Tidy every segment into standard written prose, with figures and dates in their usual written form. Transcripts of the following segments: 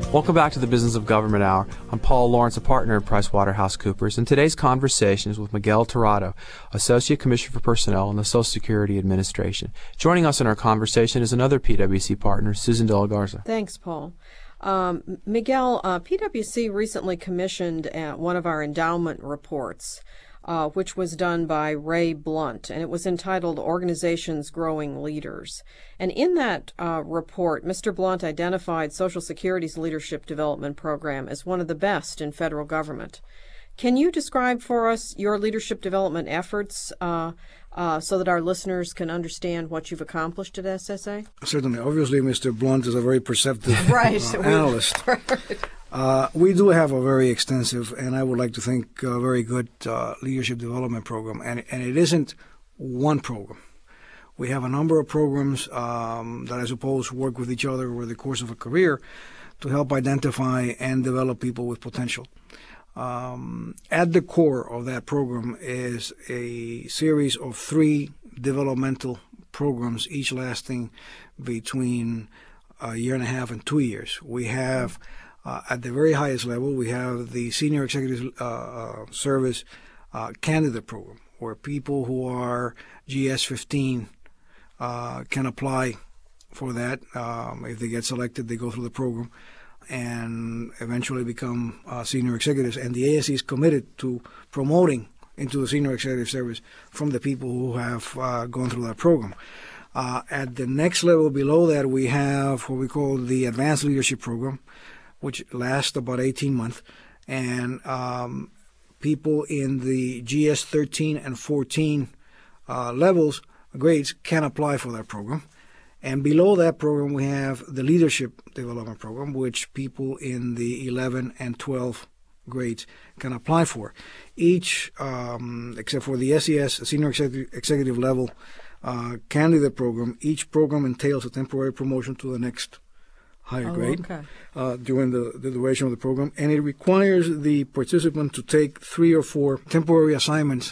Welcome back to the Business of Government Hour. I'm Paul Lawrence, a partner at PricewaterhouseCoopers, and today's conversation is with Miguel Tirado, Associate Commissioner for Personnel in the Social Security Administration. Joining us in our conversation is another PwC partner, Susan De La Garza. Thanks, Paul. Miguel, PwC recently commissioned one of our endowment reports, which was done by Ray Blunt, and it was entitled Organizations Growing Leaders. And in that report, Mr. Blunt identified Social Security's Leadership Development Program as one of the best in federal government. Can you describe for us your leadership development efforts so that our listeners can understand what you've accomplished at SSA? Certainly. Obviously, Mr. Blunt is a very perceptive analyst. Right. We do have a very extensive, and I would like to think very good leadership development program, and it isn't one program. We have a number of programs that I suppose work with each other over the course of a career to help identify and develop people with potential. At the core of that program is a series of 3 developmental programs, each lasting between a year and a half and 2 years. We have, at the very highest level, we have the Senior Executive Service Candidate Program, where people who are GS-15 can apply for that. If they get selected, they go through the program and eventually become senior executives. And the ASE is committed to promoting into the senior executive service from the people who have gone through that program. At the next level below that, we have what we call the Advanced Leadership Program, which lasts about 18 months. And people in the GS-13 and 14 levels, grades, can apply for that program. And below that program, we have the Leadership Development Program, which people in the 11 and 12 grades can apply for. Each, except for the SES, Senior Executive Level Candidate Program, each program entails a temporary promotion to the next higher grade during the duration of the program. And it requires the participant to take 3 or 4 temporary assignments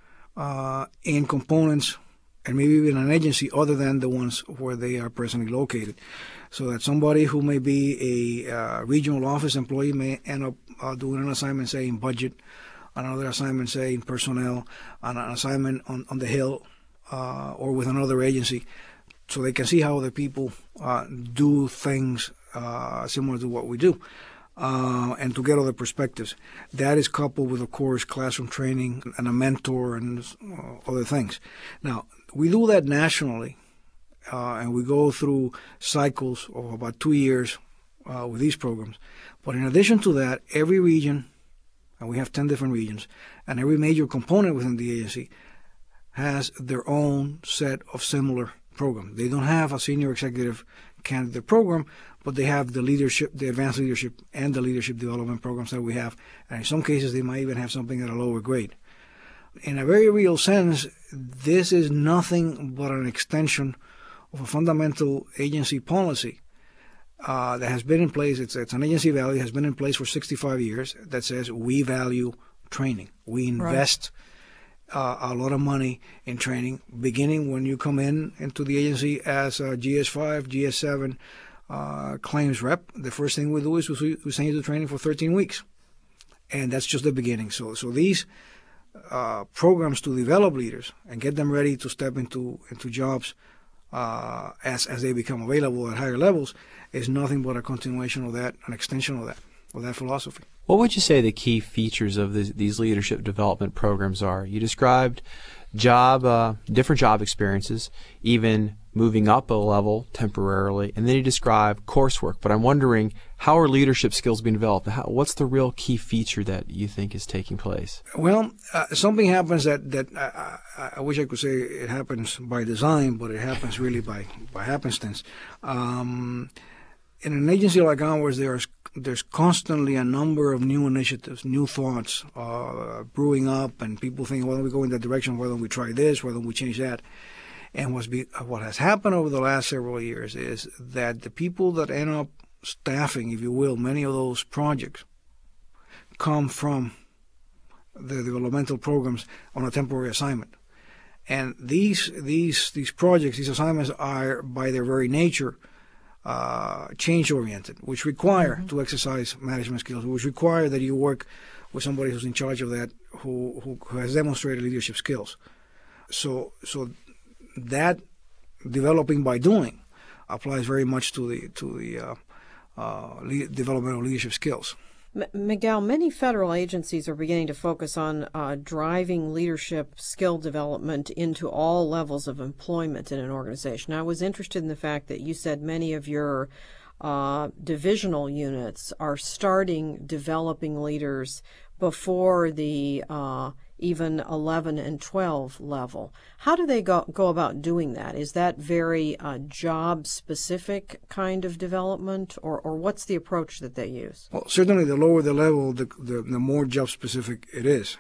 in components and maybe even an agency other than the ones where they are presently located. So that somebody who may be a regional office employee may end up doing an assignment, say, in budget, another assignment, say, in personnel, an assignment on the Hill or with another agency, so they can see how other people do things similar to what we do. And to get other perspectives. That is coupled with, of course, classroom training and a mentor and other things. Now, we do that nationally, and we go through cycles of about 2 years with these programs. But in addition to that, every region, and we have 10 different regions, and every major component within the agency has their own set of similar programs. They don't have a senior executive candidate program, but they have the leadership, the advanced leadership, and the leadership development programs that we have. And in some cases, they might even have something at a lower grade. In a very real sense, this is nothing but an extension of a fundamental agency policy that has been in place. It's an agency value, has been in place for 65 years, that says we value training. We invest a lot of money in training, beginning when you come into the agency as a GS5, GS7 claims rep. The first thing we do is we send you to training for 13 weeks. And that's just the beginning. So these programs to develop leaders and get them ready to step into jobs as they become available at higher levels is nothing but a continuation of that, an extension of that philosophy. What would you say the key features of these leadership development programs are? You described different job experiences, even moving up a level temporarily, and then you describe coursework. But I'm wondering, how are leadership skills being developed? What's the real key feature that you think is taking place? Well, something happens that I wish I could say it happens by design, but it happens really by happenstance. In an agency like ours, there's constantly a number of new initiatives, new thoughts brewing up, and people think, why don't we go in that direction? Why don't we try this? Why don't we change that? And what has happened over the last several years is that the people that end up staffing, if you will, many of those projects come from the developmental programs on a temporary assignment. And these projects, these assignments are, by their very nature, change-oriented, which require to exercise management skills, which require that you work with somebody who's in charge of that, who has demonstrated leadership skills. So that developing by doing applies very much to the development of leadership skills. Miguel, many federal agencies are beginning to focus on driving leadership skill development into all levels of employment in an organization. I was interested in the fact that you said many of your divisional units are starting developing leaders before the even 11 and 12 level. How do they go about doing that? Is that very job-specific kind of development, or what's the approach that they use? Well, certainly the lower the level, the more job-specific it is.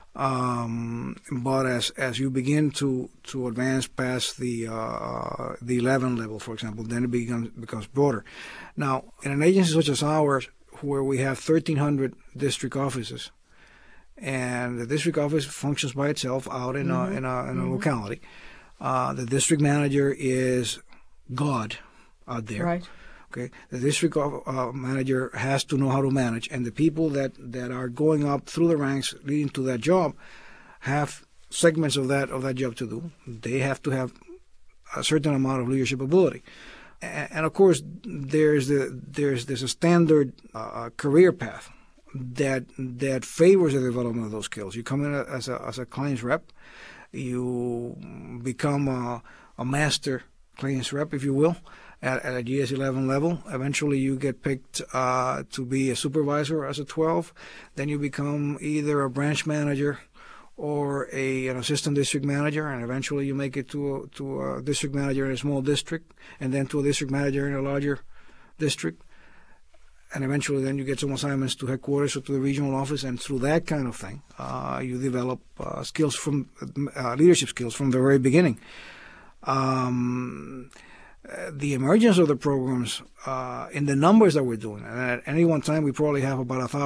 But as you begin to advance past the 11 level, for example, then it becomes broader. Now, in an agency such as ours, where we have 1,300 district offices, and the district office functions by itself out in a locality. The district manager is God out there. Right. Okay. The district manager has to know how to manage, and the people that are going up through the ranks leading to that job have segments of that job to do. They have to have a certain amount of leadership ability. And of course, there's a standard career path that favors the development of those skills. You come in as a claims rep, you become a master claims rep, if you will, at a GS11 level. Eventually, you get picked to be a supervisor as a 12. Then you become either a branch manager or an assistant district manager, and eventually you make it to a district manager in a small district, and then to a district manager in a larger district. And eventually then you get some assignments to headquarters or to the regional office, and through that kind of thing, you develop skills from leadership skills from the very beginning. The emergence of the programs in the numbers that we're doing, and at any one time we probably have about 1,000